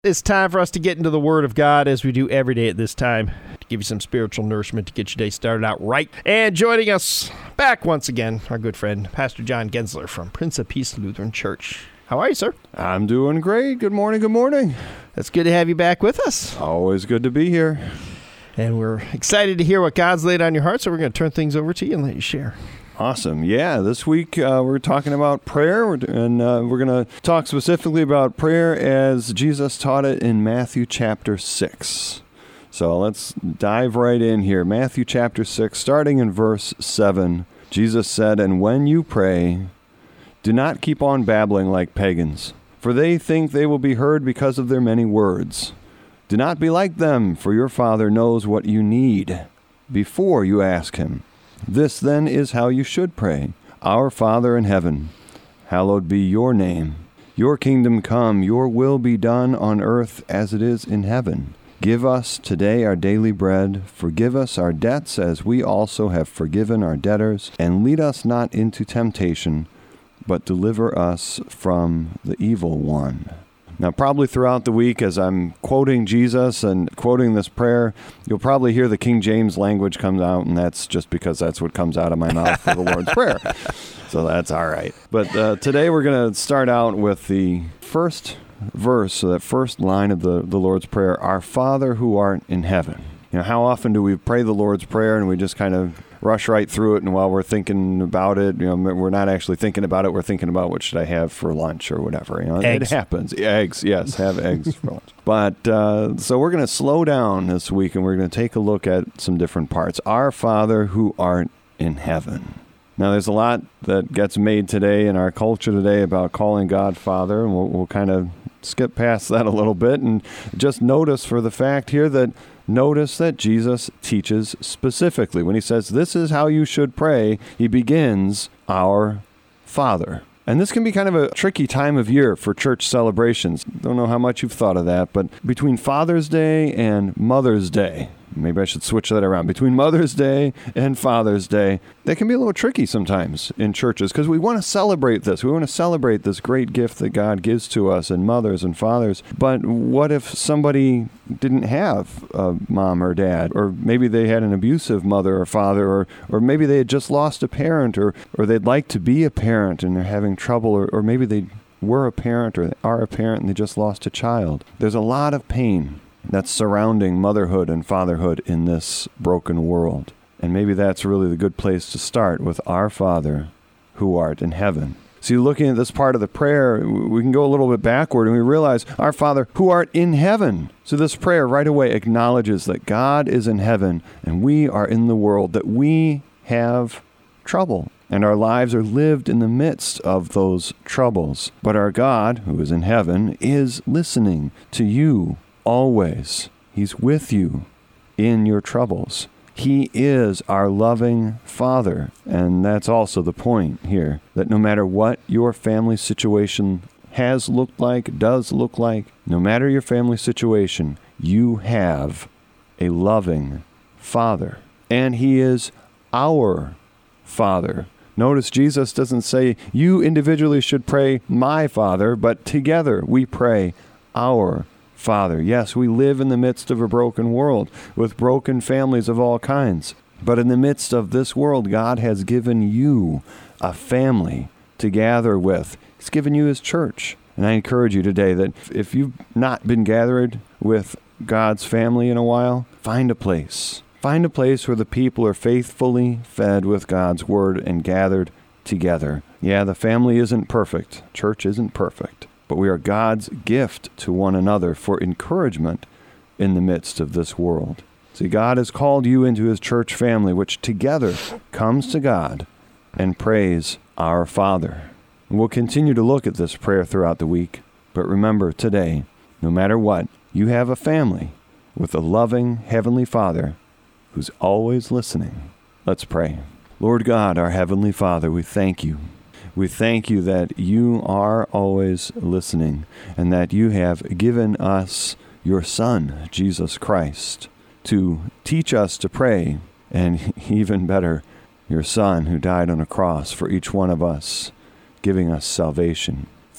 It's time for us to get into the Word of God as we do every day at this time to give you some spiritual nourishment to get your day started out right. And joining us back once again, our good friend, Pastor John Gensler from Prince of Peace Lutheran Church. How are you, sir? I'm doing great. Good morning. Good morning. It's good to have you back with us. Always good to be here. And we're excited to hear what God's laid on your heart, so we're going to turn things over to you and let you share. Awesome. Yeah, this week we're talking about prayer, and we're going to talk specifically about prayer as Jesus taught it in Matthew chapter 6. So let's dive right in here. Matthew chapter 6, starting in verse 7, Jesus said, "And when you pray, do not keep on babbling like pagans, for they think they will be heard because of their many words. Do not be like them, for your Father knows what you need before you ask Him. This then is how you should pray. Our Father in heaven, hallowed be your name. Your kingdom come, your will be done on earth as it is in heaven. Give us today our daily bread. Forgive us our debts as we also have forgiven our debtors. And lead us not into temptation, but deliver us from the evil one." Now, probably throughout the week, as I'm quoting Jesus and quoting this prayer, you'll probably hear the King James language come out, and that's just because that's what comes out of my mouth for the Lord's Prayer. So that's all right. But today we're going to start out with the first verse, so that first line of the Lord's Prayer, "Our Father who art in heaven." You know, how often do we pray the Lord's Prayer and we just kind of rush right through it, and while we're thinking about it, you know, we're not actually thinking about it, we're thinking about what should I have for lunch or whatever. You know, eggs. It happens. Eggs, yes, have eggs for lunch. But so we're going to slow down this week, and we're going to take a look at some different parts. Our Father who art in heaven. Now, there's a lot that gets made today in our culture today about calling God Father, and we'll kind of skip past that a little bit and just notice for the fact here that notice that Jesus teaches specifically. When he says, this is how you should pray, he begins, "Our Father." And this can be kind of a tricky time of year for church celebrations. Don't know how much you've thought of that, but between Father's Day and Mother's Day, maybe I should switch that around. Between Mother's Day and Father's Day, that can be a little tricky sometimes in churches because we want to celebrate this. We want to celebrate this great gift that God gives to us and mothers and fathers. But what if somebody didn't have a mom or dad, or maybe they had an abusive mother or father, or maybe they had just lost a parent, or they'd like to be a parent and they're having trouble, or maybe they were a parent or they are a parent and they just lost a child. There's a lot of pain that's surrounding motherhood and fatherhood in this broken world. And maybe that's really the good place to start with "Our Father who art in heaven." See, looking at this part of the prayer, we can go a little bit backward and we realize, "Our Father who art in heaven." So this prayer right away acknowledges that God is in heaven and we are in the world, that we have trouble. And our lives are lived in the midst of those troubles. But our God, who is in heaven, is listening to you always. He's with you in your troubles. He is our loving Father. And that's also the point here, that no matter what your family situation has looked like, does look like, no matter your family situation, you have a loving Father. And He is our Father. Notice Jesus doesn't say, you individually should pray, "My Father," but together we pray, "Our Father." Yes, we live in the midst of a broken world with broken families of all kinds. But in the midst of this world, God has given you a family to gather with. He's given you His church. And I encourage you today that if you've not been gathered with God's family in a while, find a place. Find a place where the people are faithfully fed with God's word and gathered together. Yeah, the family isn't perfect. Church isn't perfect. But we are God's gift to one another for encouragement in the midst of this world. See, God has called you into His church family, which together comes to God and prays, "Our Father." And we'll continue to look at this prayer throughout the week. But remember today, no matter what, you have a family with a loving Heavenly Father who's always listening. Let's pray. Lord God, our Heavenly Father, we thank you. We thank you that you are always listening and that you have given us your Son, Jesus Christ, to teach us to pray, and even better, your Son who died on a cross for each one of us, giving us salvation.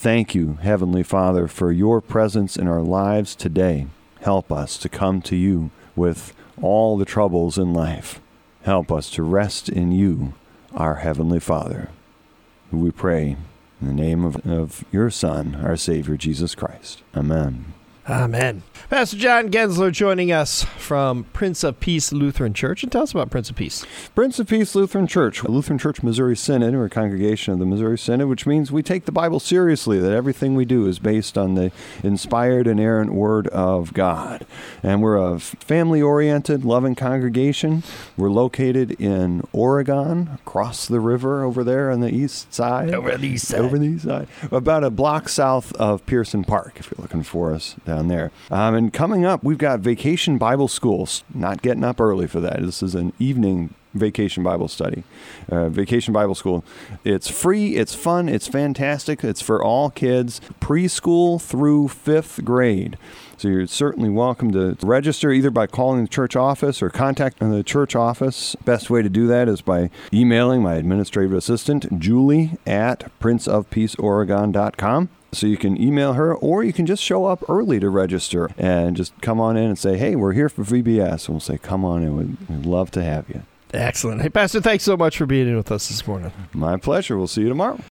Thank you, Heavenly Father, for your presence in our lives today. Help us to come to you with all the troubles in life. Help us to rest in you, our Heavenly Father, who we pray in the name of your Son, our Savior, Jesus Christ. Amen. Amen. Pastor John Gensler joining us from Prince of Peace Lutheran Church. And tell us about Prince of Peace. Prince of Peace Lutheran Church, a Lutheran Church Missouri Synod, or a congregation of the Missouri Synod, which means we take the Bible seriously, that everything we do is based on the inspired, inerrant Word of God. And we're a family-oriented, loving congregation. We're located in Oregon, across the river over there on the east side. Over the east side. Over the east side. About a block south of Pearson Park, if you're looking for us down there. And coming up, we've got Vacation Bible Schools. Not getting up early for that. This is an evening Vacation Bible study. Vacation Bible School. It's free, it's fun, it's fantastic. It's for all kids, preschool through 5th grade. So you're certainly welcome to register either by calling the church office or contacting the church office. Best way to do that is by emailing my administrative assistant, Julie, at princeofpeaceoregon.com. So you can email her, or you can just show up early to register and just come on in and say, hey, we're here for VBS. And we'll say, come on in. We'd love to have you. Excellent. Hey, Pastor, thanks so much for being in with us this morning. My pleasure. We'll see you tomorrow.